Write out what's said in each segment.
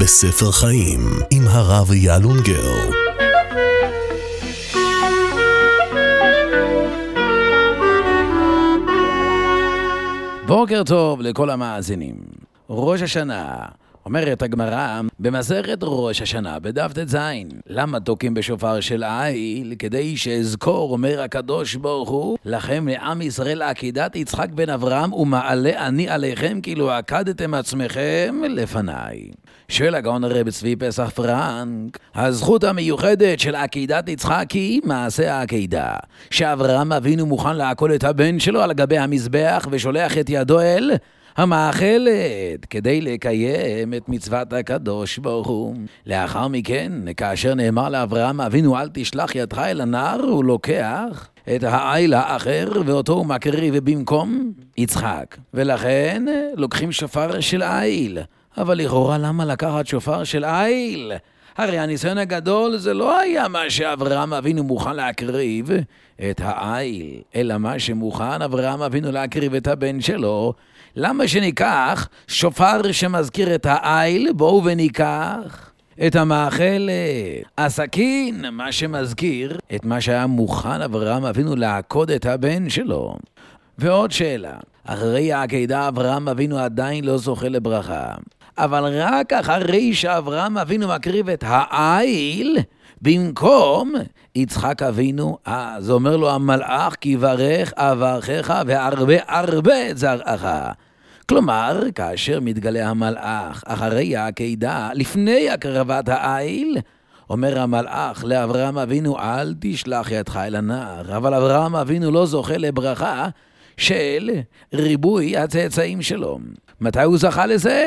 לספר חיים עם הרב אייל אונגר. בוקר טוב לכל המאזינים. ראש השנה, אומרת הגמרא במסכת ראש השנה בדף ט"ז, למה תוקעים בשופר של איל? כדי שאזכור, אומר הקדוש ברוך הוא, לכם לעם ישראל עקידת יצחק בן אברהם, ומעלה אני עליכם כאילו עקדתם עצמכם לפניי. שואל הגאון הרב צבי פסח פרנק, הזכות המיוחדת של עקידת יצחק היא מעשה העקידה, שאברהם אבינו מוכן לעקוד את הבן שלו על גבי המזבח ושולח את ידו אל המאכלת כדי לקיים את מצוות הקדוש ברוך הוא. לאחר מכן, כאשר נאמר לאברהם אבינו אל תשלח ידך אל הנער, הוא לוקח את העיל האחר ואותו הוא מקריב במקום יצחק, ולכן לוקחים שופר של עיל. אבל לכאורה למה לקחת שופר של עיל? הרי הניסיון הגדול זה לא היה מה שאברהם אבינו מוכן להקריב את העיל, אלא מה שמוכן אברהם אבינו להקריב את הבן שלו. למה שניקח שופר שמזכיר את העיל? בואו וניקח את המאכלת, הסכין, מה שמזכיר את מה שהיה מוכן אברהם אבינו לעקוד את הבן שלו. ועוד שאלה, אחרי העקידה אברהם אבינו עדיין לא זוכה לברכה, אבל רק אחרי שאברהם אבינו מקריב את העיל במקום יצחק אבינו, אז אומר לו המלאך כי ברך אברכך והרבה הרבה את זרעך. כלומר, כאשר מתגלה המלאך אחרי העקידה, לפני הקרבת העיל, אומר המלאך לאברהם אבינו אל תשלח ידך אל הנער, אבל אברהם אבינו לא זוכה לברכה של ריבוי הצאצאים שלו. מתי הוא זכה לזה?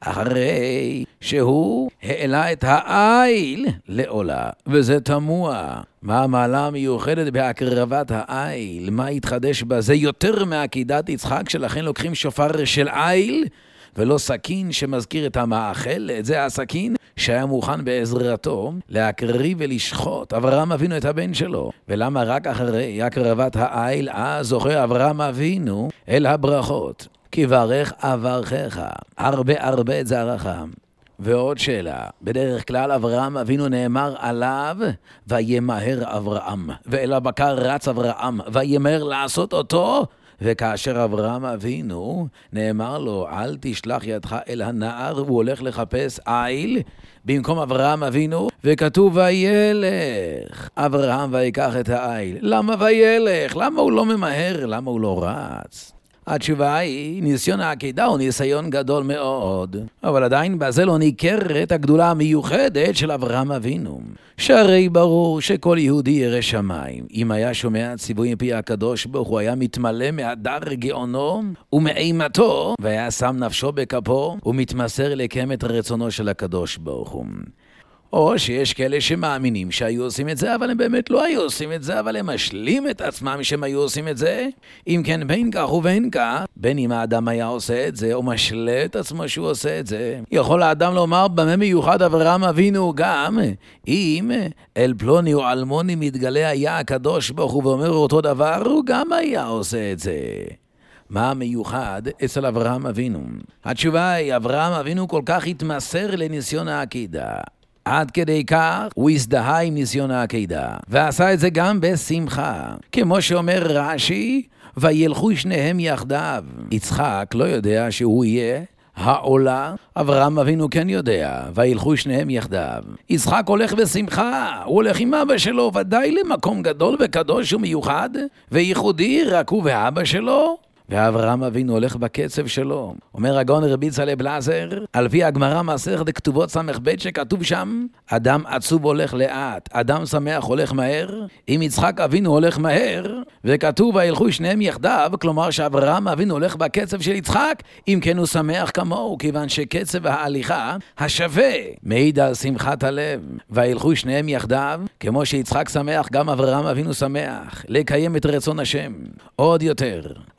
אחרי שהוא העלה את העיל לעולה, וזה תמוה. מה המעלה המיוחדת בהקרבת העיל? מה התחדש בזה יותר מעקידת יצחק, שלכן לוקחים שופר של עיל ולא סכין שמזכיר את המאכלת? זה הסכין שהיה מוכן בעזרתו להקריב ולשחוט אברהם אבינו את הבן שלו. ולמה רק אחרי הקרבת העיל אז זוכה אברהם אבינו אל הברכות? כי ברך אברכך, הרבה הרבה את זרעך. ועוד שאלה, בדרך כלל אברהם אבינו נאמר עליו וימהר אברהם, ואל הבקר רץ אברהם וימהר לעשות אותו. וכאשר אברהם אבינו נאמר לו אל תשלח ידך אל הנער, הוא הולך לחפש עיל במקום אברהם אבינו, וכתוב וילך אברהם ויקח את העיל. למה וילך? למה הוא לא ממהר? למה הוא לא רץ? התשובה היא, ניסיון העקידה הוא ניסיון גדול מאוד, אבל עדיין בזה לא ניכרת הגדולה המיוחדת של אברהם אבינו. שהרי ברור שכל יהודי ירא שמיים, אם היה שומע ציווי מפי הקדוש ברוך הוא, היה מתמלא מהדר גאונו ומאימתו, והיה שם נפשו בכפו ומתמסר לקיים את רצונו של הקדוש ברוך הוא. או שיש כאלה שמאמינים שהיו עושים את זה, אבל הם באמת לא היו עושים את זה, אבל הם משלים את עצמם שהם היו עושים את זה. אם כן, בין כך ובין כך, בין אם האדם היה עושה את זה, או משלה את עצמו שהוא עושה את זה, יכול האדם לומר במה מיוחד אברהם אבינו גם, אם אל פלוני או אלמוני מתגלה היה הקדוש ברוך הוא ואומר אותו דבר, הוא גם היה עושה את זה. מה מיוחד אצל אברהם אבינו? התשובה היא, אברהם אבינו כל כך התמסר לניסיון העקידה, עד כדי כך הוא הזדהה עם ניסיון העקידה, ועשה את זה גם בשמחה. כמו שאומר רש"י, וילכו שניהם יחדיו. יצחק לא יודע שהוא יהיה העולה, אברהם אבינו כן יודע, וילכו שניהם יחדיו. יצחק הולך בשמחה, הוא הולך עם אבא שלו, ודאי למקום גדול וקדוש ומיוחד, וייחודי רק הוא ואבא שלו. ואברהם אבינו הולך בקצב שלו. אומר הגאון רבי יצחק בלזר, על פי הגמרא מסכת כתובות ס"ב שכתוב שם, אדם עצוב הולך לאט, אדם שמח הולך מהר. אם יצחק אבינו הולך מהר, וכתוב וילכו שניהם יחדיו, כלומר שאברהם אבינו הולך בקצב של יצחק, אם כן הוא שמח כמוהו, כיוון שקצב ההליכה השווה מעיד על שמחת הלב. וילכו שניהם יחדיו, כמו שיצחק שמח, גם אברהם אבינו שמח לקיים את רצון השם. עוד יותר, אברהם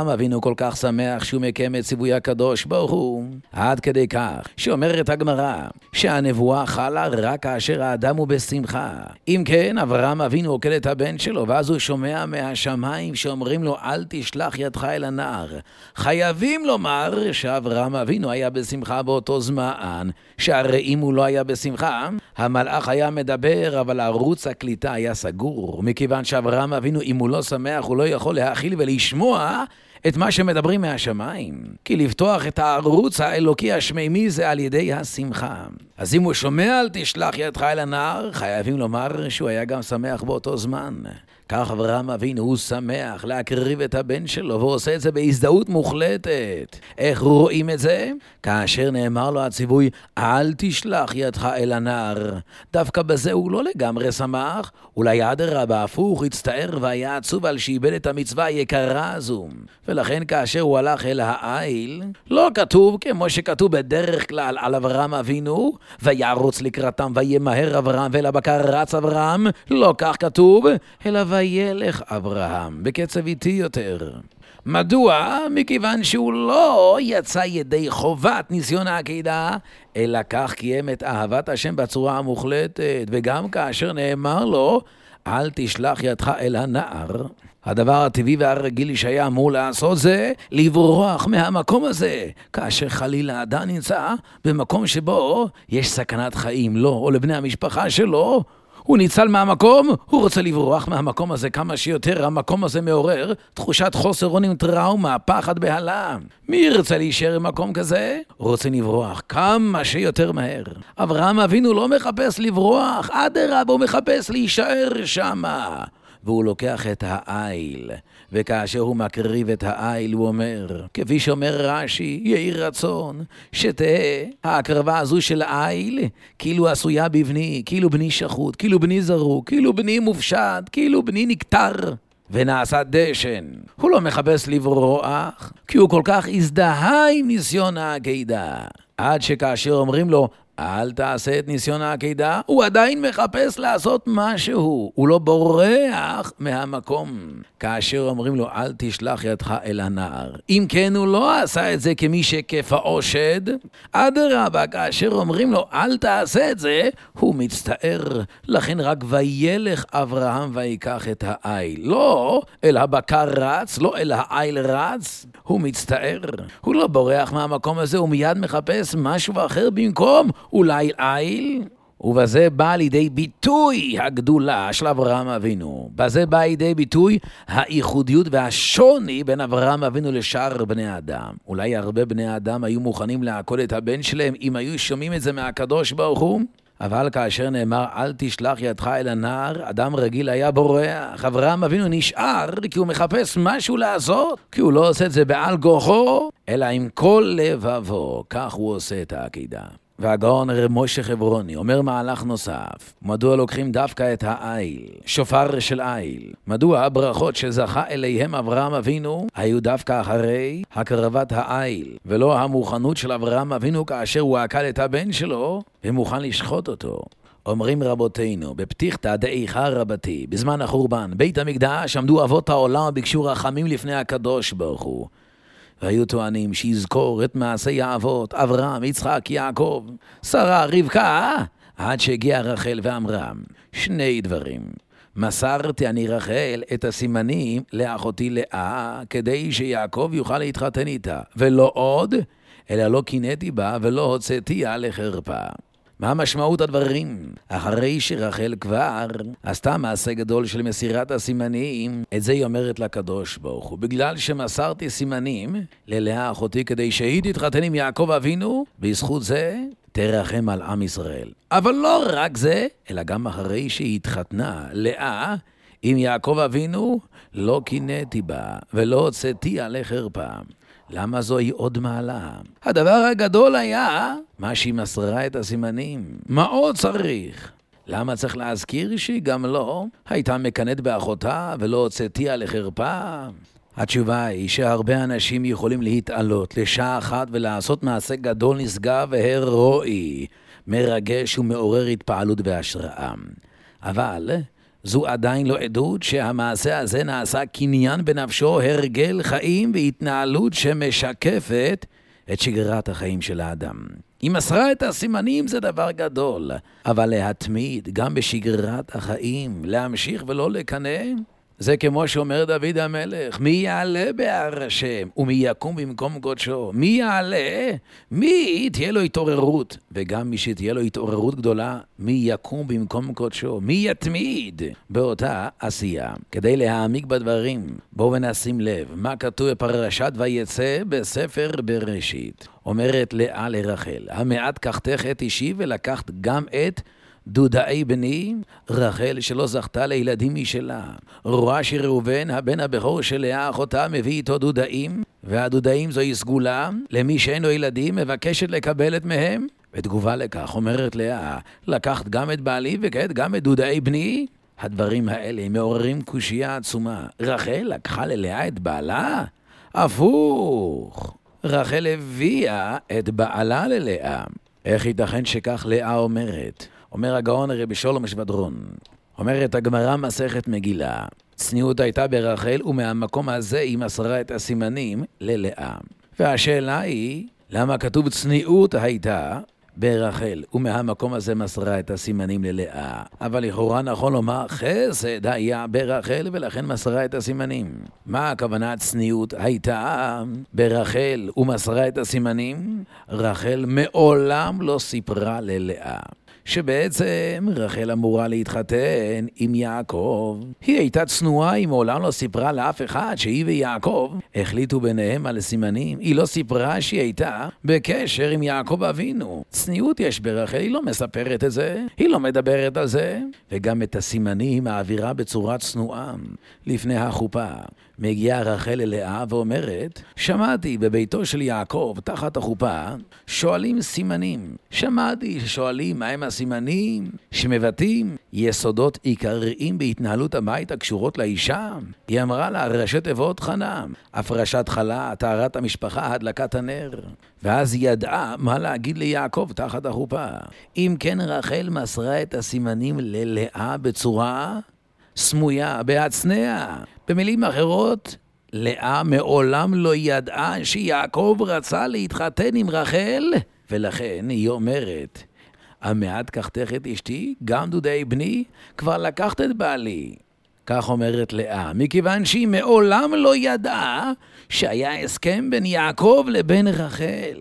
אבינו כל כך שמח שהוא מקיים את ציווי הקדוש ברוך הוא, עד כדי כך שאומרת הגמרא שהנבואה חלה רק כאשר האדם הוא בשמחה. אם כן, אברהם אבינו עוקד את הבן שלו, ואז הוא שומע מהשמיים שאומרים לו אל תשלח ידך אל הנער. חייבים לומר שאברהם אבינו היה בשמחה באותו זמן, שהרי אם הוא לא היה בשמחה, המלאך היה מדבר, אבל ערוץ הקליטה היה סגור, מכיוון שאברהם אבינו, אם הוא לא שמח, הוא לא יכול להכיל ולשמוע את מה שמדברים מהשמיים. כי לפתוח את הערוץ האלוקי השמימי זה על ידי השמחה. אז אם הוא שומע אל תשלח ידך אל הנער, חייבים לומר שהוא היה גם שמח באותו זמן. כך אברהם אבינו הוא שמח להקריב את הבן שלו, והוא עושה את זה בהזדהות מוחלטת. איך רואים את זה? כאשר נאמר לו הציווי אל תשלח ידך אל הנער. דווקא בזה הוא לא לגמרי שמח, אולי אדרבה הפוך, הצטער והיה עצוב על שאיבד את המצווה היקרה הזו. ולכן כאשר הוא הלך אל העיל, לא כתוב כמו שכתוב בדרך כלל על אברהם אבינו, וירוץ לקראתם וימהר אברהם ולבקר רץ אברהם, לא כך כתוב, אלא וילך אברהם, בקצב איטי יותר. מדוע? מכיוון שהוא לא יצא ידי חובת ניסיון העקידה, אלא כך קיים את אהבת השם בצורה המוחלטת, וגם כאשר נאמר לו אל תשלח ידך אל הנער, הדבר הטבעי והרגיל שהיה אמור לעשות זה לברוח מהמקום הזה, כאשר חלילה אדם נמצא במקום שבו יש סכנת חיים לו או לבני המשפחה שלו, הוא ניצל מהמקום, הוא רוצה לברוח מהמקום הזה כמה שיותר. המקום הזה מעורר תחושת חוסר אונים, טראומה, פחד, בהלה. מי ירצה להישאר במקום כזה? הוא רוצה לברוח כמה שיותר מהר. אברהם אבינו לא מחפש לברוח, אדרבה הוא מחפש להישאר שמה. והוא לוקח את העיל, וכאשר הוא מקריב את העיל הוא אומר, כפי שאומר רש"י, יהי רצון שתהא ההקרבה הזו של העיל כאילו עשויה בבני, כאילו בני שחוט, כאילו בני זרוק, כאילו בני מופשט, כאילו בני נקטר ונעשה דשן. הוא לא מחפש לברוח, כי הוא כל כך הזדהה עם ניסיון העקידה, עד שכאשר אומרים לו אל תעשה את ניסיון העקידה, הוא עדיין מחפש לעשות משהו, הוא לא בורח מהמקום. כאשר אומרים לו אל תשלח ידך אל הנער, אם כן הוא לא עשה את זה כמי שכפאו שד, אדרבה, כאשר אומרים לו אל תעשה את זה, הוא מצטער. לכן רק וילך אברהם ויקח את העיל, לא אל הבקר רץ, לא אל העיל רץ, הוא מצטער. הוא לא בורח מהמקום הזה, הוא מיד מחפש משהו אחר במקום, אולי עיל. ובזה בא לידי ביטוי הגדולה של אברהם אבינו. בזה בא לידי ביטוי הייחודיות והשוני בין אברהם אבינו לשאר בני האדם. אולי הרבה בני האדם היו מוכנים לעקוד את הבן שלהם אם היו שומעים את זה מהקדוש ברוך הוא. אבל כאשר נאמר אל תשלח ידך אל הנער, אדם רגיל היה בורח. אברהם אבינו נשאר כי הוא מחפש משהו לעשות, כי הוא לא עושה את זה בעל כוחו, אלא עם כל לבבו. כך הוא עושה את העקידה. והגאון רב משה חברוני אומר מהלך נוסף. מדוע לוקחים דווקא את העיל, שופר של עיל? מדוע הברכות שזכה אליהם אברהם אבינו היו דווקא אחרי הקרבת העיל, ולא המוכנות של אברהם אבינו כאשר הוא עקד את הבן שלו ומוכן לשחוט אותו? אומרים רבותינו, בפתיחתא דאיכה רבתי, בזמן החורבן, בית המקדש, עמדו אבות העולם וביקשו רחמים לפני הקדוש ברוך הוא. והיו טוענים שיזכור את מעשי האבות, אברהם, יצחק, יעקב, שרה, רבקה, עד שהגיעה רחל ואמרה, שני דברים. מסרתי אני רחל את הסימנים לאחותי לאה, כדי שיעקב יוכל להתחתן איתה, ולא עוד, אלא לא קינאתי בה ולא הוצאתיה לחרפה. מה משמעות הדברים? אחרי שרחל כבר עשתה מעשה גדול של מסירת הסימנים, את זה היא אומרת לקדוש ברוך הוא. בגלל שמסרתי סימנים ללאה אחותי כדי שהיא תתחתן עם יעקב אבינו, בזכות זה תרחם על עם ישראל. אבל לא רק זה, אלא גם אחרי שהיא התחתנה לאה עם יעקב אבינו, לא קינאתי בה ולא הוצאתיה לחרפה. למה זוהי עוד מעלה? הדבר הגדול היה מה שהיא מסרה את הסימנים. מה עוד צריך? למה צריך להזכיר שהיא גם לא הייתה מקנאת באחותה ולא הוצאתיה לחרפה? התשובה היא שהרבה אנשים יכולים להתעלות לשעה אחת ולעשות מעשה גדול נשגב והירואי, מרגש ומעורר התפעלות והשראה. אבל זו עדיין לא עדות שהמעשה הזה נעשה קניין בנפשו, הרגל חיים והתנהלות שמשקפת את שגרת החיים של האדם. היא מסרה את הסימנים, זה דבר גדול, אבל להתמיד גם בשגרת החיים, להמשיך ולא לקנא, זה כמו שאומר דוד המלך, מי יעלה בהר השם ומי יקום במקום קודשו? מי יעלה? מי תהיה לו התעוררות? וגם מי שתהיה לו התעוררות גדולה, מי יקום במקום קודשו? מי יתמיד באותה עשייה? כדי להעמיק בדברים, בואו ונשים לב מה כתוב בפרשת ויצא בספר בראשית. אומרת לאה לרחל, המעט קחתך את אישי ולקחת גם את דודאי בני, רחל שלא זכתה לילדים משלה. רואה שראובן, הבן הבכור של לאה אחותה, מביא איתו דודאים, והדודאים זוהי סגולה, למי שאין לו ילדים מבקשת לקבל את מהם. בתגובה לכך אומרת לאה, לקחת גם את בעלי וכעת גם את דודאי בני? הדברים האלה מעוררים קושיה עצומה. רחל לקחה ללאה את בעלה? הפוך, רחל הביאה את בעלה ללאה. איך ייתכן שכך לאה אומרת? אומר הגאון רבי שלום שבדרון, אומרת הגמרא מסכת מגילה, צניעות הייתה ברחל ומהמקום הזה היא מסרה את הסימנים ללאה. והשאלה היא, למה כתוב צניעות הייתה ברחל ומהמקום הזה מסרה את הסימנים ללאה? אבל לכאורה נכון לומר חסד היה ברחל ולכן מסרה את הסימנים. מה הכוונה צניעות הייתה ברחל ומסרה את הסימנים? רחל מעולם לא סיפרה ללאה שבעצם רחל אמורה להתחתן עם יעקב. היא הייתה צנועה, היא מעולם לא סיפרה לאף אחד שהיא ויעקב החליטו ביניהם על סימנים. היא לא סיפרה שהיא הייתה בקשר עם יעקב אבינו. צניעות יש ברחל, היא לא מספרת את זה, היא לא מדברת על זה, וגם את הסימנים היא מעבירה בצורה צנועה. לפני החופה מגיעה רחל ללאה ואומרת, שמעתי בביתו של יעקב תחת החופה שואלים סימנים. שמעתי ששואלים מהם הסימנים שמבטאים יסודות עיקריים בהתנהלות הבית הקשורות לאישה. היא אמרה לה ראשי תיבות חנה, הפרשת חלה, טהרת המשפחה, הדלקת הנר. ואז היא ידעה מה להגיד ליעקב תחת החופה. אם כן רחל מסרה את הסימנים ללאה בצורה סמויה, בהצנע. במילים אחרות, לאה מעולם לא ידעה שיעקב רצה להתחתן עם רחל, ולכן היא אומרת, המעט קחתך את אשתי, גם דודי בני, כבר לקחת את בעלי. כך אומרת לאה, מכיוון שהיא מעולם לא ידעה שהיה הסכם בין יעקב לבין רחל.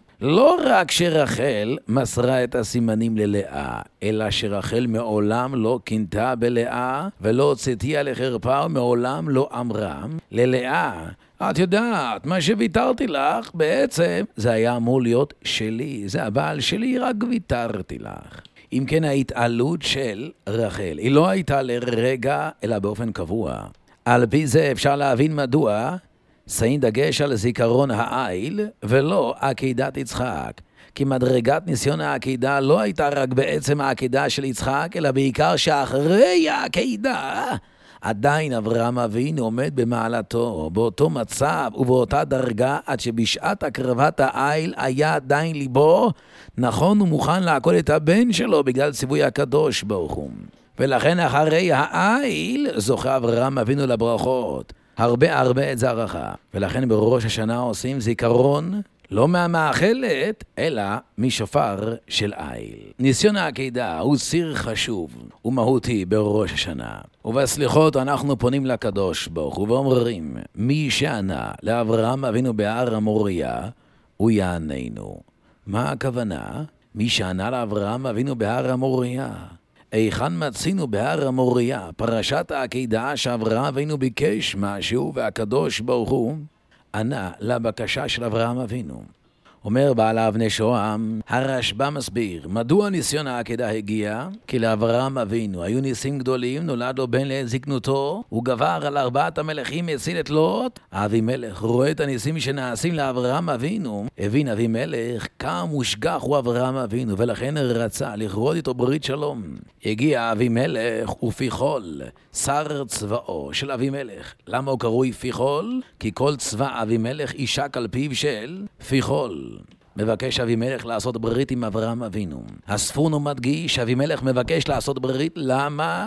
לא רק שרחל מסרה את הסימנים ללאה, אלא שרחל מעולם לא קינתה בלאה ולא הוצאתיה לחרפה ומעולם לא אמרה ללאה, את יודעת, מה שוויתרתי לך בעצם זה היה אמור להיות שלי, זה הבעל שלי, רק ויתרתי לך. אם כן ההתעלות של רחל היא לא הייתה לרגע אלא באופן קבוע. על פי זה אפשר להבין מדוע שמים דגש על זיכרון העיל ולא עקידת יצחק. כי מדרגת ניסיון העקידה לא הייתה רק בעצם העקידה של יצחק, אלא בעיקר שאחרי העקידה עדיין אברהם אבינו עומד במעלתו, באותו מצב ובאותה דרגה, עד שבשעת הקרבת העיל היה עדיין ליבו נכון ומוכן לעקוד את הבן שלו בגלל ציווי הקדוש ברוך הוא. ולכן אחרי העיל זוכה אברהם אבינו לברכות. הרבה את זרעך. ולכן בראש השנה עושים זיכרון לא מהמאכלת, אלא משופר של עיל. ניסיון העקידה הוא ציר חשוב ומהותי בראש השנה. ובסליחות אנחנו פונים לקדוש ברוך הוא ואומרים, מי שענה לאברהם אבינו בהר המוריה, הוא יעננו. מה הכוונה? מי שענה לאברהם אבינו בהר המוריה. היכן מצינו בהר המוריה, פרשת העקידה שאברהם אבינו ביקש משהו והקדוש ברוך הוא ענה לבקשה של אברהם אבינו. אומר בעל אבני שוהם, הרשב"א מסביר, מדוע ניסיון העקידה הגיע? כי לאברהם אבינו היו ניסים גדולים, נולד לו בן לעת זקנותו, הוא גבר על 4 המלכים, הציל את לוט. אבימלך רואה את הניסים שנעשים לאברהם אבינו, הבין אבימלך כמה מושגח הוא אברהם אבינו, ולכן רצה לכרות איתו ברית שלום. הגיע אבימלך ופיחול, שר צבאו של אבימלך. למה הוא קרוי פיחול? כי כל צבא אבימלך יישק על פיו של פיחול. מבקש אבימלך לעשות ברית עם אברהם אבינו. הספון הוא מדגיש, אבימלך מבקש לעשות ברית, למה?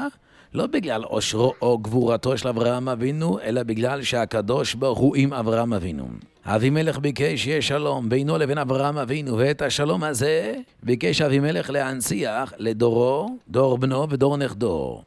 לא בגלל עושרו או גבורתו של אברהם אבינו, אלא בגלל שהקדוש ברוך הוא עם אברהם אבינו. אבימלך ביקש שיהיה שלום בינו לבין אברהם אבינו, ואת השלום הזה ביקש אבימלך להנציח לדורו, דור בנו ודור נכדו.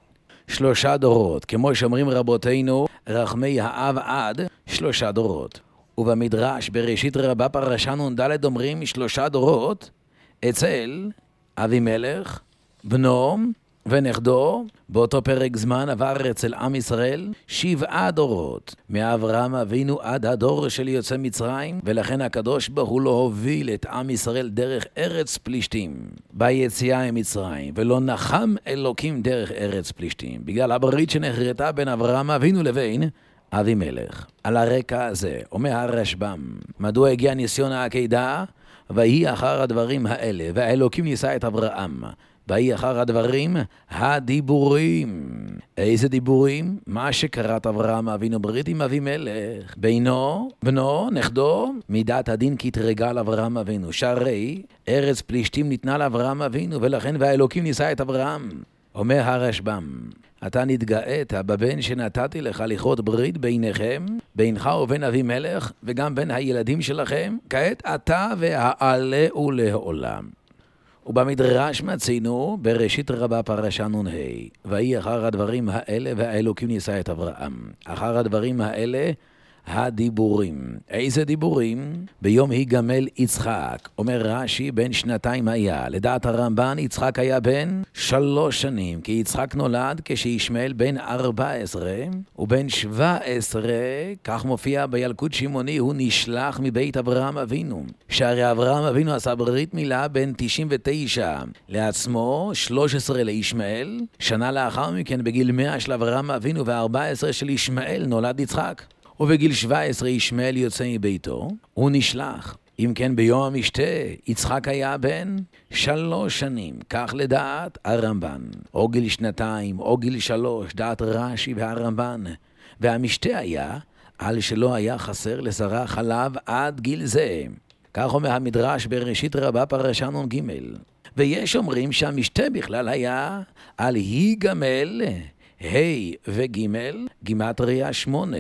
3 דורות, כמו שאומרים רבותינו, רחמי האב עד 3 דורות. ובמדרש בראשית רבה פרשה נ"ד אומרים 3 דורות אצל אבימלך, בנו ונכדו. באותו פרק זמן עבר אצל עם ישראל 7 דורות, מאברהם אבינו עד הדור של יוצא מצרים, ולכן הקדוש ברוך הוא לא הוביל את עם ישראל דרך ארץ פלישתים ביציאה ממצרים, ולא נחם אלוקים דרך ארץ פלישתים, בגלל הברית שנחרתה בין אברהם אבינו לבין אבימלך. על הרקע הזה אומר הרשב"ם, מדוע הגיע ניסיון העקדה? ויהי אחר הדברים האלה, והאלוקים ניסה את אברהם. ויהי אחר הדברים הדיבורים. איזה דיבורים? מה שקראת אברהם אבינו ברית עם אבימלך, בינו, בנו, נכדו, מידת הדין כתרגל אברהם אבינו. שהרי ארץ פלישתים ניתנה לאברהם אבינו, ולכן והאלוקים ניסה את אברהם. אומר הרשב"ם, אתה נתגאת בבן שנתתי לך לכרות ברית ביניכם, בינך ובין אבימלך, וגם בין הילדים שלכם, כעת אתה והעלהו לעולם. ובמדרש מצינו בראשית רבה פרשה נ"ה, ויהי אחר הדברים האלה והאלוקים ניסה את אברהם. אחר הדברים האלה הדיבורים. איזה דיבורים? ביום היגמל יצחק. אומר רש"י, בן 2 היה. לדעת הרמב"ן יצחק היה בן 3 שנים, כי יצחק נולד כשישמעאל בן 14 ובן 17, כך מופיע בילקוט שמעוני, הוא נשלח מבית אברהם אבינו. שהרי אברהם אבינו עשה ברית מילה בן 99 לעצמו, 13 לישמעאל. שנה לאחר מכן בגיל 100 של אברהם אבינו ו14 של ישמעאל נולד יצחק. ובגיל 17 ישמעאל יוצא מביתו, הוא נשלח. אם כן ביום המשתה, יצחק היה בן 3 שנים, כך לדעת הרמב"ן. או גיל 2 או גיל 3, דעת רש"י והרמב"ן. והמשתה היה על שלא היה חסר לשרה חלב עד גיל זה. כך אומר המדרש בראשית רבה פרשה נ"ג. ויש אומרים שהמשתה בכלל היה על היגמל, ה' וג', גימטריה 8.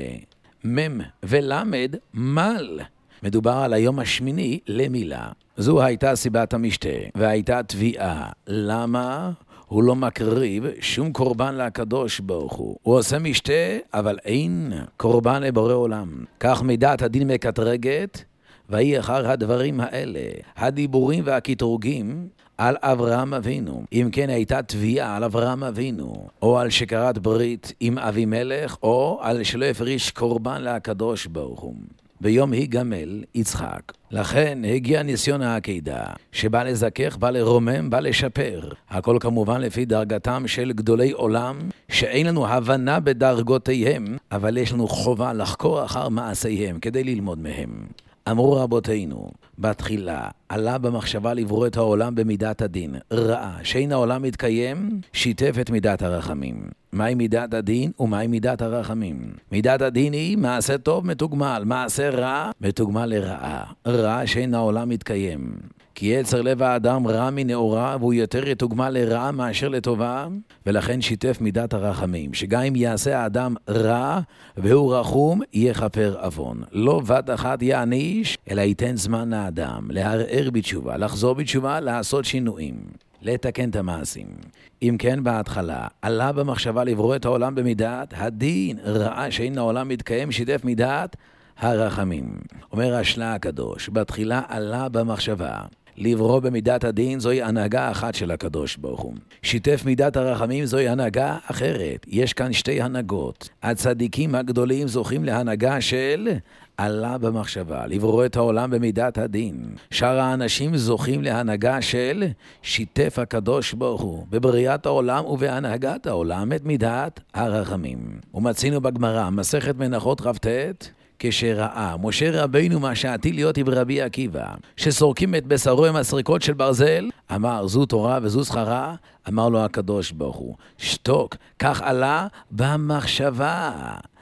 מם ולמד מל. מדובר על היום השמיני למילה. זו הייתה סיבת המשתה, והייתה תביעה. למה? הוא לא מקריב שום קורבן לקדוש ברוך הוא. הוא עושה משתה, אבל אין קורבן לבורא עולם. כך מידת הדין מקטרגת, ויהי אחר הדברים האלה, הדיבורים והקטרוגים על אברהם אבינו. אם כן הייתה תביעה על אברהם אבינו, או על שכרת ברית עם אבימלך, או על שלא הפריש קורבן לקדוש ברוך הוא. ביום היגמל יצחק. לכן הגיע ניסיון העקדה, שבא לזכך, בא לרומם, בא לשפר. הכל כמובן לפי דרגתם של גדולי עולם, שאין לנו הבנה בדרגותיהם, אבל יש לנו חובה לחקור אחר מעשיהם כדי ללמוד מהם. אמרו רבותינו, בתחילה עלה במחשבה לברוא את העולם במידת הדין. ראה שאין העולם מתקיים, שיתף את מידת הרחמים. מהי מידת הדין ומהי מידת הרחמים? מידת הדין היא מעשה טוב מתוגמל, מעשה רע מתוגמל לרעה. רע שאין העולם מתקיים. כי יצר לב האדם רע מנאורה, והוא יותר יתוגמל לרעה מאשר לטובה, ולכן שיתף מידת הרחמים, שגם אם יעשה האדם רע והוא רחום, יכפר עוון. לא בת אחת יעניש, אלא ייתן זמן לאדם, לערער בתשובה, לחזור בתשובה, לעשות שינויים, לתקן את המעשים. אם כן בהתחלה, עלה במחשבה לברוא את העולם במידת הדין, רעה שאין העולם מתקיים, שיתף מידת הרחמים. אומר השלה הקדוש, בתחילה עלה במחשבה לברוא במידת הדין, זוהי הנהגה אחת של הקדוש ברוך הוא. שיתף מידת הרחמים, זוהי הנהגה אחרת. יש כאן 2 הנהגות. הצדיקים הגדולים זוכים להנהגה של עלה במחשבה, לברוא את העולם במידת הדין. שאר האנשים זוכים להנהגה של שיתף הקדוש ברוך הוא בבריאת העולם ובהנהגת העולם את מידת הרחמים. ומצינו בגמרא, מסכת מנחות כ"ט, כשראה משה רבינו מה שעתיד להיות עם רבי עקיבא, שסורקים את בשרו עם הסריקות של ברזל, אמר זו תורה וזו שכרה, אמר לו הקדוש ברוך הוא, שתוק, כך עלה במחשבה.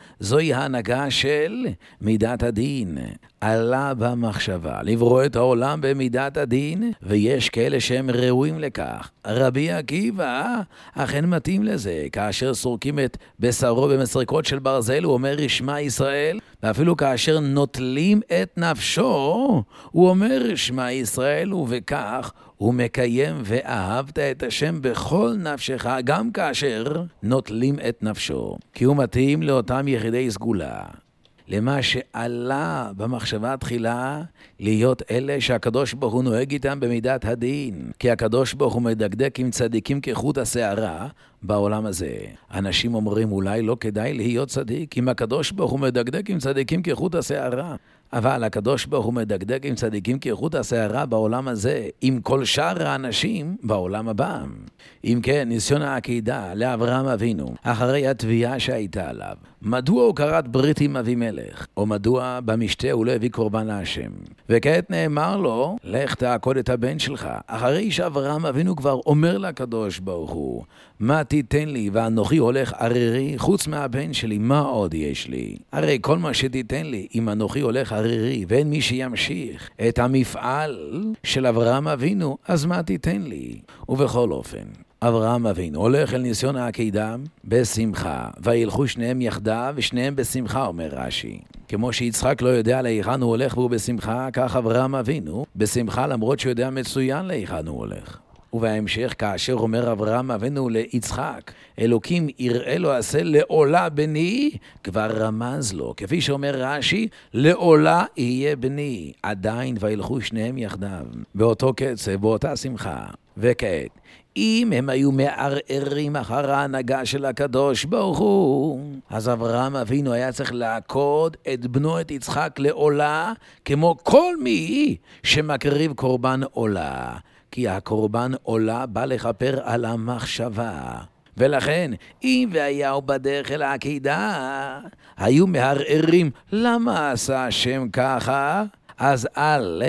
זוהי ההנהגה של מידת הדין. עלה במחשבה לברוא את העולם במידת הדין, ויש כאלה שהם ראויים לכך. רבי עקיבא אכן מתאים לזה. כאשר סורקים את בשרו במסרקות של ברזל, הוא אומר שמע ישראל, ואפילו כאשר נוטלים את נפשו, הוא אומר שמע ישראל, ובכך הוא מקיים ואהבת את השם בכל נפשך, גם כאשר נוטלים את נפשו. כי הוא מתאים לאותם יחידי סגולה. למה שעלה במחשבה תחילה, להיות אלה שהקדוש ברוך הוא נוהג איתם במידת הדין. כי הקדוש ברוך הוא מדקדק עם צדיקים כחוט השערה בעולם הזה. אנשים אומרים אולי לא כדאי להיות צדיק, אם הקדוש ברוך הוא מדקדק עם צדיקים כחוט השערה. אבל הקדוש ברוך הוא מדקדק עם צדיקים כחוט השערה בעולם הזה, עם כל שאר האנשים בעולם הבא. אם כן, ניסיון העקידה לאברהם אבינו, אחרי התביעה שהייתה עליו, מדוע הוא כרת ברית עם אבימלך? או מדוע במשתה הוא לא הביא קורבן להשם? וכעת נאמר לו, לך תעקוד את הבן שלך. אחרי שאברהם אבינו כבר אומר לקדוש ברוך הוא, מה תיתן לי ואנוכי הולך ערירי, חוץ מהבן שלי, מה עוד יש לי? הרי כל מה שתיתן לי, אם אנוכי הולך ערירי, ואין מי שימשיך את המפעל של אברהם אבינו, אז מה תיתן לי? ובכל אופן, אברהם אבינו הולך אל ניסיון העקידה בשמחה, וילכו שניהם יחדיו ושניהם בשמחה, אומר רש"י. כמו שיצחק לא יודע להיכן הוא הולך והוא בשמחה, כך אברהם אבינו בשמחה, למרות שהוא יודע מצוין להיכן הוא הולך. ובהמשך, כאשר אומר אברהם אבינו ליצחק, אלוקים יראה לו עשה לעולה בני, כבר רמז לו, כפי שאומר רש"י, לעולה יהיה בני. עדיין וילכו שניהם יחדיו, באותו קצב, באותה שמחה. וכעת, אם הם היו מערערים אחר ההנהגה של הקדוש ברוך הוא, אז אברהם אבינו היה צריך לעקוד את בנו את יצחק לעולה, כמו כל מי שמקריב קורבן עולה. כי הקורבן עולה בא לכפר על המחשבה. ולכן, אם והיהו בדרך אל העקידה, היו מערערים, למה עשה השם ככה? אז על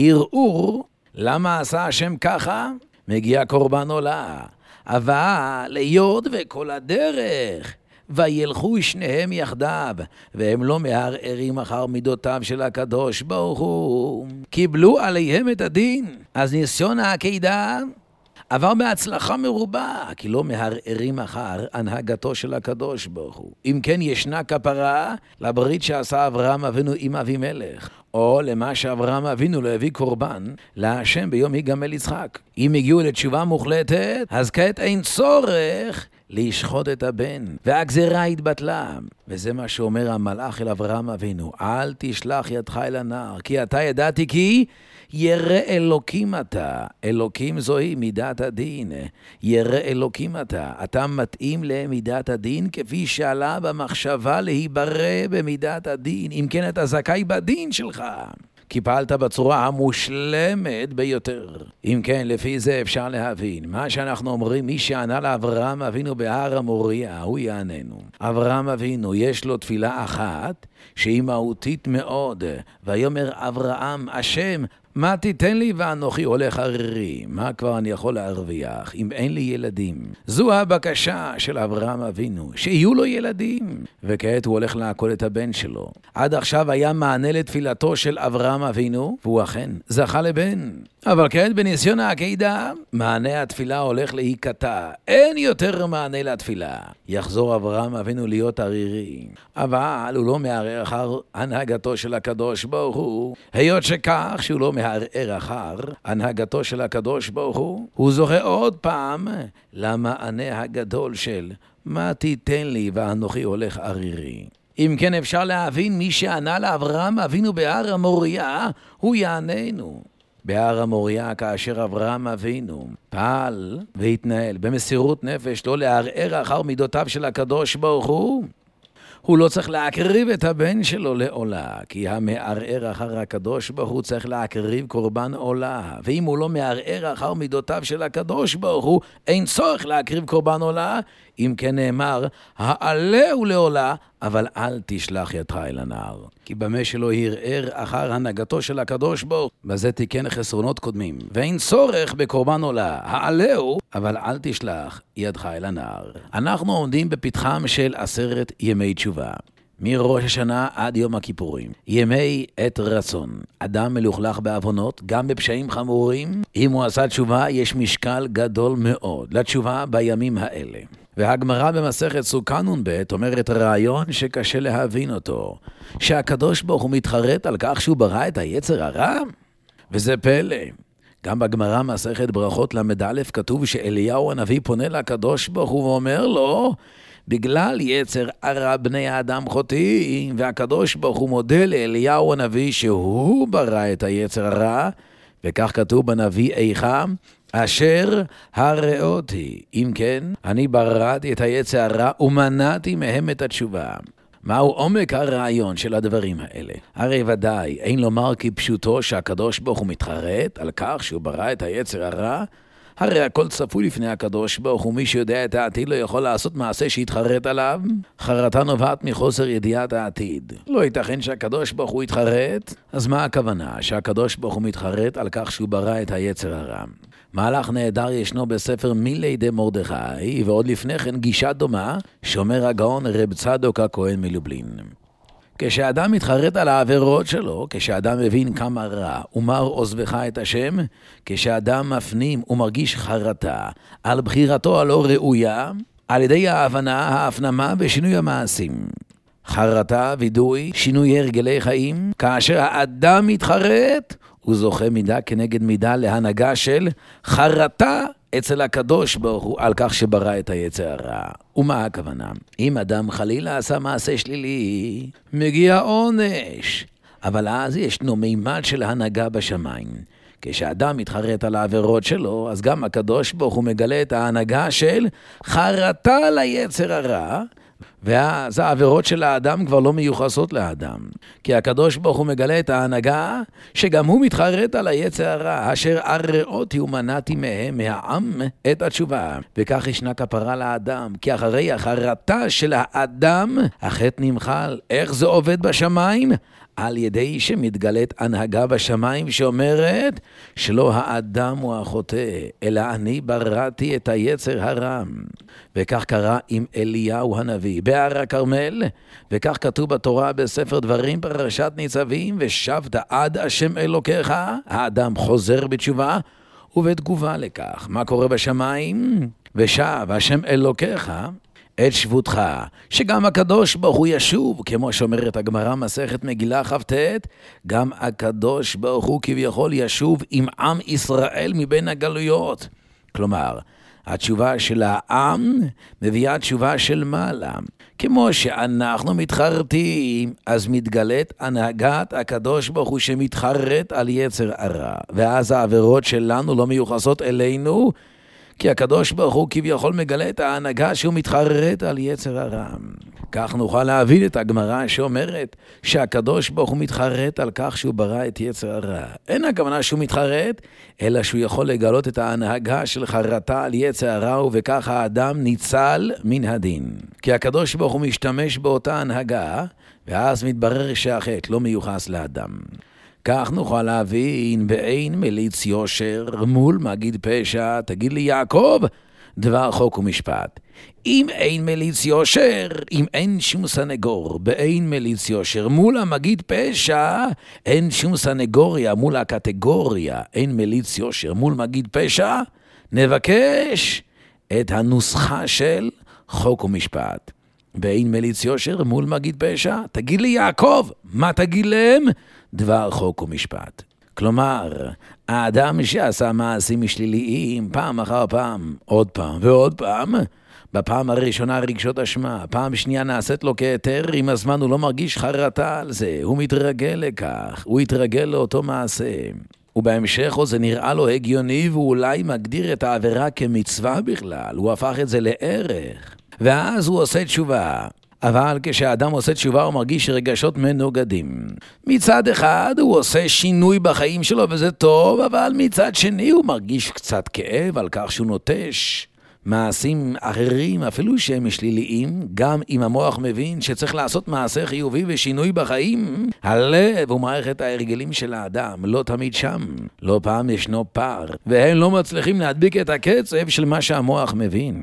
הרהור, למה עשה השם ככה? מגיע קורבן עולה. אבל להיות וכל הדרך, וילכו שניהם יחדיו, והם לא מערערים אחר מידותיו של הקדוש ברוך הוא. קיבלו עליהם את הדין. אז ניסיון העקידה עבר בהצלחה מרובה, כי לא מערערים אחר הנהגתו של הקדוש ברוך הוא. אם כן, ישנה כפרה לברית שעשה אברהם אבינו עם אבימלך, או למה שאברהם אבינו לא הביא קורבן להשם ביום יגמל יצחק. אם הגיעו לתשובה מוחלטת, אז כעת אין צורך לשחוט את הבן, והגזרה התבטלה. וזה מה שאומר המלאך אל אברהם אבינו, אל תשלח ידך אל הנער, כי אתה ידעתי כי ירא אלוקים אתה. אלוקים זוהי מידת הדין. ירא אלוקים אתה. אתה מתאים למידת הדין כפי שעלה במחשבה להיברא במידת הדין. אם כן, אתה זכאי בדין שלך, כי פעלת בצורה המושלמת ביותר. אם כן, לפי זה אפשר להבין. מה שאנחנו אומרים, מי שענה לאברהם אבינו בהר המוריה, הוא יעננו. אברהם אבינו, יש לו תפילה אחת, שהיא מהותית מאוד. ויאמר אברהם, השם, מה תיתן לי ואנוכי הולך ערירי? מה כבר אני יכול להרוויח אם אין לי ילדים? זו הבקשה של אברהם אבינו, שיהיו לו ילדים. וכעת הוא הולך לעקוד את הבן שלו. עד עכשיו היה מענה לתפילתו של אברהם אבינו, והוא אכן זכה לבן. אבל כעת בניסיון העקידה, מענה התפילה הולך להיקטע. אין יותר מענה לתפילה. יחזור אברהם אבינו להיות ערירי. אבל הוא לא מערער אחר הנהגתו של הקדוש ברוך הוא. היות שכך שהוא לא מערער אחר הנהגתו של הקדוש ברוך הוא זוכה עוד פעם למענה הגדול של מה תיתן לי ואנוכי הולך ערירי. אם כן, אפשר להבין, מי שענה לאברהם אבינו בהר המוריה, הוא יעננו. בהר המוריה, כאשר אברהם אבינו פעל והתנהל במסירות נפש, לא לערער אחר מידותיו של הקדוש ברוך הוא לא צריך להקריב את הבן שלו לעולה, כי המערער אחר הקדוש ברוך הוא צריך להקריב קורבן עולה. ואם הוא לא מערער אחר מידותיו של הקדוש ברוך הוא, אין צורך להקריב קורבן עולה. אם כן נאמר, העלהו לעולה, אבל אל תשלח ידך אל הנער. כי במה שלא ירער אחר הנהגתו של הקדוש ברוך הוא, בזה תיקן חסרונות קודמים. ואין צורך בקורבן עולה, העלהו, אבל אל תשלח ידך אל הנער. אנחנו עומדים בפתחם של 10 ימי תשובה. מראש השנה עד יום הכיפורים. ימי עת רצון. אדם מלוכלך בעוונות, גם בפשעים חמורים. אם הוא עשה תשובה, יש משקל גדול מאוד לתשובה בימים האלה. והגמרא במסכת סוכה נ"ב אומרת רעיון שקשה להבין אותו, שהקדוש ברוך הוא מתחרט על כך שהוא ברא את היצר הרע? וזה פלא. גם בגמרא מסכת ברכות למד כתוב שאליהו הנביא פונה לקדוש ברוך הוא ואומר לו, בגלל יצר הרע בני האדם חוטאים, והקדוש ברוך הוא מודה לאליהו הנביא שהוא ברא את היצר הרע, וכך כתוב בנביא איכה, אשר הראותי. אם כן, אני בראתי את היצר הרע ומנעתי מהם את התשובה. מהו עומק הרעיון של הדברים האלה? הרי ודאי, אין לומר כפשוטו שהקדוש ברוך הוא מתחרט על כך שהוא ברא את היצר הרע. הרי הכל צפוי לפני הקדוש ברוך הוא, מי שיודע את העתיד לא יכול לעשות מעשה שיתחרט עליו. חרטה נובעת מחוסר ידיעת העתיד. לא ייתכן שהקדוש ברוך הוא יתחרט. אז מה הכוונה? שהקדוש ברוך הוא מתחרט על כך שהוא ברא את היצר הרע. מהלך נהדר ישנו בספר מילי דה מרדכי, ועוד לפני כן גישה דומה שאומר הגאון רב צדוק הכהן מלובלין. כשאדם מתחרט על העבירות שלו, כשאדם מבין כמה רע ומר עוזבך את השם, כשאדם מפנים ומרגיש חרטה על בחירתו הלא ראויה, על ידי ההבנה, ההפנמה ושינוי המעשים. חרטה, וידוי, שינוי הרגלי חיים, כאשר האדם מתחרט, הוא זוכה מידה כנגד מידה להנהגה של חרטה אצל הקדוש ברוך הוא על כך שברא את היצר הרע. ומה הכוונה? אם אדם חלילה עשה מעשה שלילי, מגיע עונש. אבל אז ישנו מימד של הנהגה בשמיים. כשאדם מתחרט על העבירות שלו, אז גם הקדוש ברוך הוא מגלה את ההנהגה של חרטה ליצר הרע, ואז העבירות של האדם כבר לא מיוחסות לאדם. כי הקדוש ברוך הוא מגלה את ההנהגה שגם הוא מתחרט על היצר הרע, אשר הראותי ומנעתי מהם, מהעם, את התשובה. וכך ישנה כפרה לאדם, כי אחרי החרטה של האדם, החטא נמחל. איך זה עובד בשמיים? על ידי שמתגלית הנהגה בשמיים שאומרת שלא האדם הוא החוטא, אלא אני בראתי את היצר הרע. וכך קרה עם אליהו הנביא בהר הכרמל, וכך כתוב בתורה בספר דברים פרשת ניצבים, ושבת עד השם אלוקיך. האדם חוזר בתשובה, ובתגובה לכך, מה קורה בשמיים? ושב השם אלוקיך את שבותך, שגם הקדוש ברוך הוא ישוב, כמו שאומרת הגמרא מסכת מגילה כ"ט, גם הקדוש ברוך הוא כביכול ישוב עם עם ישראל מבין הגלויות. כלומר, התשובה של העם מביאה תשובה של מעלה. כמו שאנחנו מתחרטים, אז מתגלית הנהגת הקדוש ברוך הוא שמתחרט על יצר הרע, ואז העבירות שלנו לא מיוחסות אלינו, כי הקדוש ברוך הוא כביכול מגלה את ההנהגה שהוא מתחרט על יצר הרע. כך נוכל להבין את הגמרא שאומרת שהקדוש ברוך הוא מתחרט על כך שהוא ברא את יצר הרע. אין הכוונה שהוא מתחרט, אלא שהוא יכול לגלות את ההנהגה של חרטה על יצר הרע, ובכך האדם ניצל מן הדין. כי הקדוש ברוך הוא משתמש באותה הנהגה, ואז מתברר שהחטא לא מיוחס לאדם. כך נוכל להבין באין מליץ יושר מול מגיד פשע, תגיד לי יעקב, דבר חוק ומשפט. אם אין מליץ יושר, אם אין שום סנגור, באין מליץ יושר מול המגיד פשע, אין שום סנגוריה מול הקטגוריה, אין מליץ יושר מול מגיד פשע, נבקש את הנוסחה של חוק ומשפט. באין מליץ יושר מול מגיד פשע, תגיד לי יעקב, מה תגיד להם? דבר חוק ומשפט. כלומר, האדם שעשה מעשים שליליים פעם אחר פעם, עוד פעם ועוד פעם, בפעם הראשונה רגשות אשמה, פעם שנייה נעשית לו כהיתר, עם הזמן הוא לא מרגיש חרטה על זה, הוא מתרגל לכך, הוא יתרגל לאותו מעשה. ובהמשך זה נראה לו הגיוני, ואולי מגדיר את העבירה כמצווה בכלל, הוא הפך את זה לערך. ואז הוא עושה תשובה. אבל כשאדם עושה תשובה הוא מרגיש רגשות מנוגדים. מצד אחד הוא עושה שינוי בחיים שלו וזה טוב, אבל מצד שני הוא מרגיש קצת כאב על כך שהוא נוטש מעשים אחרים, אפילו שהם שליליים. גם אם המוח מבין שצריך לעשות מעשה חיובי ושינוי בחיים, הלב ומערכת ההרגלים של האדם לא תמיד שם. לא פעם ישנו פער, והם לא מצליחים להדביק את הקצב של מה שהמוח מבין.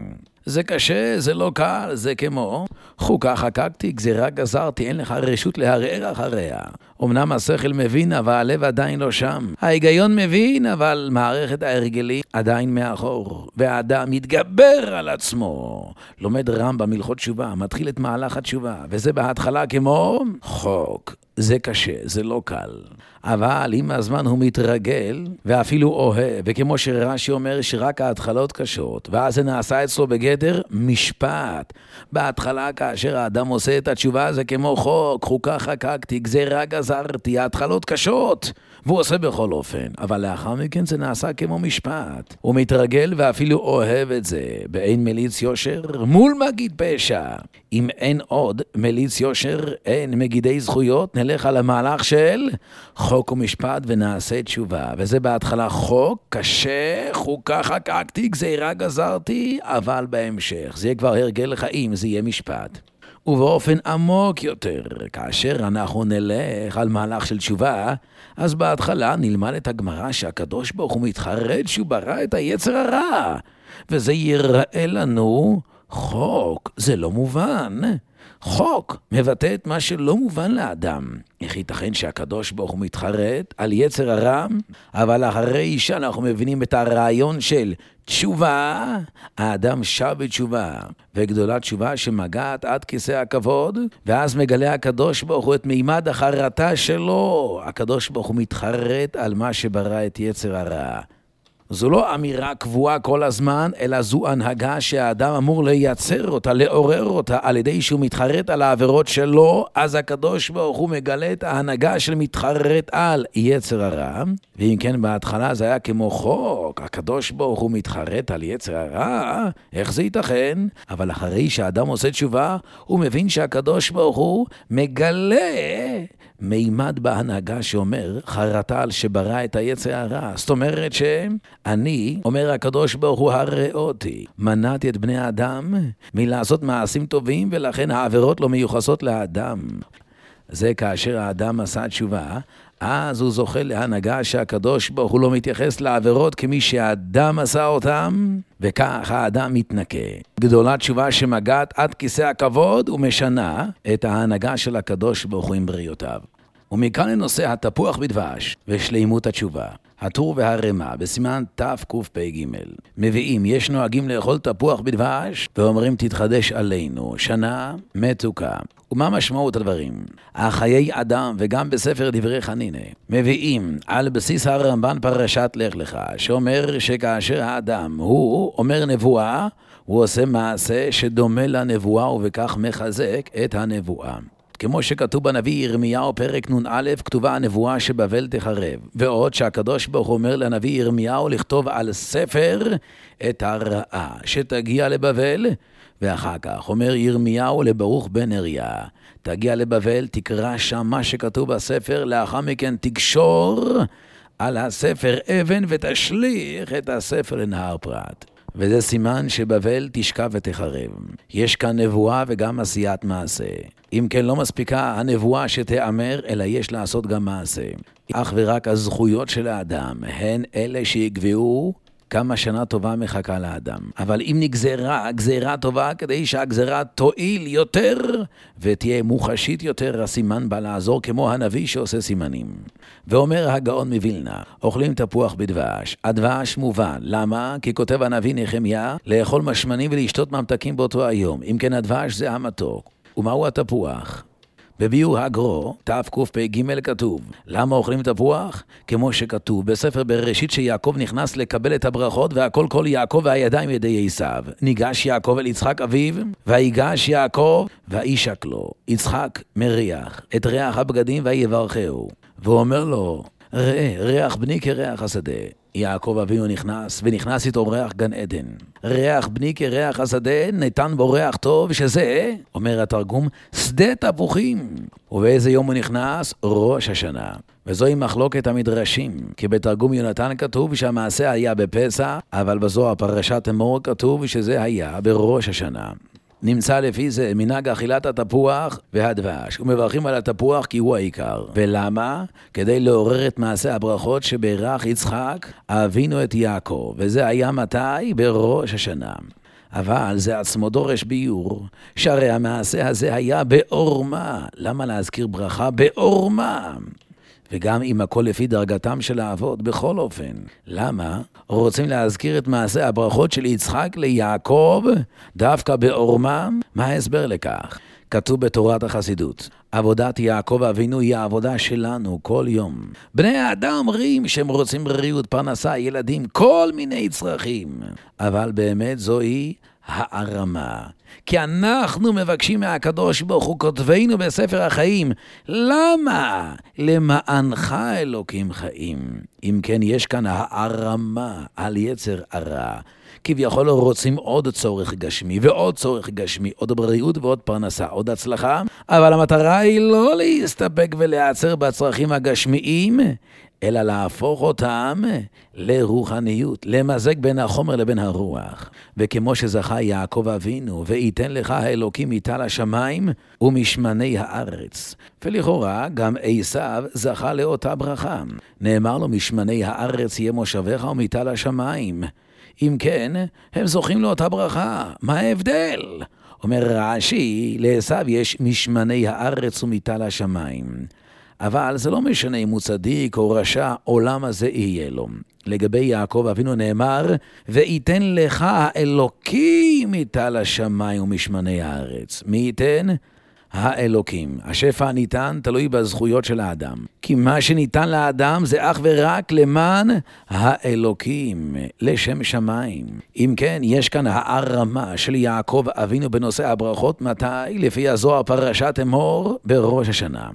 זה קשה, זה לא קל, זה כמו חוקה חקקתי, גזירה גזרתי, אין לך רשות לערער אחריה. אמנם השכל מבין, אבל הלב עדיין לא שם. ההיגיון מבין, אבל מערכת ההרגלי עדיין מאחור. והאדם מתגבר על עצמו. לומד רמב"ם הלכות תשובה, מתחיל את מהלך התשובה, וזה בהתחלה כמו חוק. זה קשה, זה לא קל. אבל עם הזמן הוא מתרגל, ואפילו אוהב, וכמו שרש"י אומר שרק ההתחלות קשות, ואז זה נעשה אצלו בגדר משפט. בהתחלה כאשר האדם עושה את התשובה זה כמו חוק, חוקה חקקתי, גזירה גזרתי, ההתחלות קשות, והוא עושה בכל אופן. אבל לאחר מכן זה נעשה כמו משפט. הוא מתרגל ואפילו אוהב את זה, באין מליץ יושר מול מגיד פשע. אם אין עוד מליץ יושר, אין מגידי זכויות, נלך על המהלך של חוק ומשפט ונעשה תשובה. וזה בהתחלה חוק, קשה, חוקה חקקתי, גזירה גזרתי, אבל בהמשך זה יהיה כבר הרגל חיים, זה יהיה משפט. ובאופן עמוק יותר, כאשר אנחנו נלך על מהלך של תשובה, אז בהתחלה נלמד את הגמרא שהקדוש ברוך הוא מתחרט שהוא ברא את היצר הרע, וזה ייראה לנו חוק, זה לא מובן. חוק מבטא את מה שלא מובן לאדם. איך ייתכן שהקדוש ברוך הוא מתחרט על יצר הרע? אבל אחרי שאנחנו מבינים את הרעיון של תשובה, האדם שב בתשובה, וגדולה תשובה שמגעת עד כיסא הכבוד, ואז מגלה הקדוש ברוך הוא את מימד החרטה שלו. הקדוש ברוך הוא מתחרט על מה שברא את יצר הרע. זו לא אמירה קבועה כל הזמן, אלא זו הנהגה שהאדם אמור לייצר אותה, לעורר אותה, על ידי שהוא מתחרט על העבירות שלו, אז הקדוש ברוך הוא מגלה את ההנהגה של מתחרט על יצר הרע. ואם כן, בהתחלה זה היה כמו חוק, הקדוש ברוך הוא מתחרט על יצר הרע, איך זה ייתכן? אבל אחרי שהאדם עושה תשובה, הוא מבין שהקדוש ברוך הוא מגלה מימד בהנהגה שאומר חרטה על שברא את היצר הרע. זאת אומרת שאני, אומר הקדוש ברוך הוא, הראה אותי, מנעתי את בני האדם מלעשות מעשים טובים, ולכן העבירות לא מיוחסות לאדם. זה כאשר האדם עשה תשובה, אז הוא זוכה להנהגה שהקדוש ברוך הוא לא מתייחס לעבירות כמי שהאדם עשה אותם, וכך האדם מתנקה. גדולה תשובה שמגעת עד כיסא הכבוד ומשנה את ההנהגה של הקדוש ברוך הוא עם בריאותיו. ומכאן לנושא התפוח בדבש ושלימות התשובה. הטור והרמה בסימן תקפ"ג מביאים, יש נוהגים לאכול תפוח בדבש ואומרים תתחדש עלינו שנה מתוקה. ומה משמעות הדברים? החיי אדם וגם בספר דברי חנינה מביאים על בסיס הרמב"ן פרשת לך לך, שאומר שכאשר האדם הוא אומר נבואה, הוא עושה מעשה שדומה לנבואה ובכך מחזק את הנבואה. כמו שכתוב בנביא ירמיהו פרק נ"א, כתובה הנבואה שבבל תחרב. ועוד שהקדוש ברוך הוא אומר לנביא ירמיהו לכתוב על ספר את הרעה שתגיע לבבל, ואחר כך אומר ירמיהו לברוך בן נריה, תגיע לבבל, תקרא שם מה שכתוב בספר, לאחר מכן תקשור על הספר אבן ותשליך את הספר לנהר פרת. וזה סימן שבבל תשכב ותחרב. יש כאן נבואה וגם עשיית מעשה. אם כן לא מספיקה הנבואה שתאמר, אלא יש לעשות גם מעשה. אך ורק הזכויות של האדם הן אלה שיגבעו כמה שנה טובה מחכה לאדם. אבל אם נגזרה, גזירה טובה כדי שהגזירה תועיל יותר ותהיה מוחשית יותר, הסימן בא לעזור כמו הנביא שעושה סימנים. ואומר הגאון מווילנה, אוכלים תפוח בדבש. הדבש מובן. למה? כי כותב הנביא נחמיה, לאכול משמנים ולשתות ממתקים באותו היום. אם כן הדבש זה המתוק. ומהו התפוח? בביאור הגרו, תקפ"ג כתוב, למה אוכלים תפוח? כמו שכתוב בספר בראשית שיעקב נכנס לקבל את הברכות, והכל כל יעקב והידיים ידי עשיו. ניגש יעקב אל יצחק אביו, ויגש יעקב וישק לו. יצחק מריח את ריח הבגדים ויברכהו, ואומר לו, ראה, ריח בני כריח השדה. יעקב אבינו נכנס, ונכנס איתו ריח גן עדן. ריח בני כריח השדה, ניתן בו ריח טוב, שזה, אומר התרגום, שדה תפוחים. ובאיזה יום הוא נכנס? ראש השנה. וזוהי מחלוקת המדרשים, כי בתרגום יונתן כתוב שהמעשה היה בפסח, אבל בזוהר פרשת אמור כתוב שזה היה בראש השנה. נמצא לפי זה מנהג אכילת התפוח והדבש, ומברכים על התפוח כי הוא העיקר. ולמה? כדי לעורר את מעשה הברכות שברך יצחק אבינו את יעקב, וזה היה מתי? בראש השנה. אבל זה עצמו דורש ביור, שהרי המעשה הזה היה בעורמה. למה להזכיר ברכה בעורמה? וגם אם הכל לפי דרגתם של האבות, בכל אופן. למה? רוצים להזכיר את מעשה הברכות של יצחק ליעקב דווקא בעורמם? מה ההסבר לכך? כתוב בתורת החסידות, עבודת יעקב אבינו היא העבודה שלנו כל יום. בני האדם אומרים שהם רוצים בריאות, פרנסה, ילדים, כל מיני צרכים. אבל באמת זוהי הערמה. כי אנחנו מבקשים מהקדוש ברוך הוא כותבנו בספר החיים. למה? למענך אלוקים חיים. אם כן, יש כאן הערמה על יצר הרע. כביכול רוצים עוד צורך גשמי ועוד צורך גשמי, עוד בריאות ועוד פרנסה, עוד הצלחה. אבל המטרה היא לא להסתפק ולהיעצר בצרכים הגשמיים, אלא להפוך אותם לרוחניות, למזג בין החומר לבין הרוח. וכמו שזכה יעקב אבינו, ויתן לך האלוקים מטל השמיים ומשמני הארץ. ולכאורה גם עשיו זכה לאותה ברכה. נאמר לו, משמני הארץ יהיה מושבך ומטל השמיים. אם כן, הם זוכים לאותה ברכה. מה ההבדל? אומר רש"י, לעשיו יש משמני הארץ ומטל השמיים. אבל זה לא משנה אם הוא צדיק או רשע, עולם הזה יהיה לו. לגבי יעקב אבינו נאמר, ויתן לך האלוקים מטל השמיים ומשמני הארץ. מי ייתן? האלוקים. השפע ניתן תלוי בזכויות של האדם. כי מה שניתן לאדם זה אך ורק למען האלוקים, לשם שמיים. אם כן, יש כאן הערמה של יעקב אבינו בנושא הברכות. מתי? לפי הזוהר פרשת אמור בראש השנה.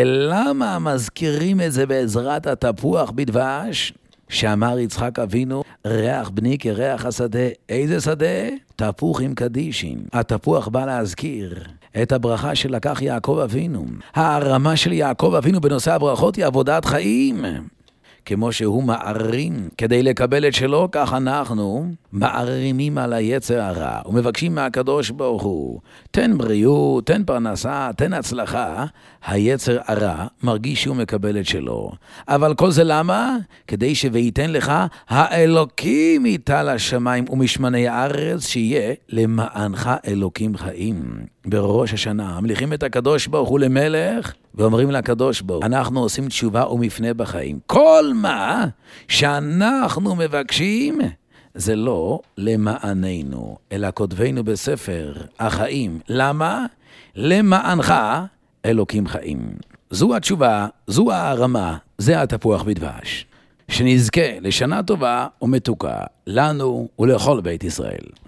ולמה מזכירים את זה בעזרת התפוח בדבש? שאמר יצחק אבינו, ריח בני כריח השדה. איזה שדה? תפוח עם קדישין. התפוח בא להזכיר את הברכה שלקח יעקב אבינו. הערמה של יעקב אבינו בנושא הברכות היא עבודת חיים. כמו שהוא מערים כדי לקבל את שלו, כך אנחנו מערימים על היצר הרע ומבקשים מהקדוש ברוך הוא, תן בריאות, תן פרנסה, תן הצלחה. היצר הרע מרגיש שהוא מקבל את שלו. אבל כל זה למה? כדי שוויתן לך האלוקים מטל השמיים ומשמני הארץ, שיהיה למענך אלוקים חיים. בראש השנה המליכים את הקדוש ברוך הוא למלך ואומרים לקדוש ברוך, אנחנו עושים תשובה ומפנה בחיים. כל מה שאנחנו מבקשים זה לא למעננו, אלא כותבנו בספר החיים. למה? למענך אלוקים חיים. זו התשובה, זו הערמה, זה התפוח בדבש. שנזכה לשנה טובה ומתוקה לנו ולכל בית ישראל.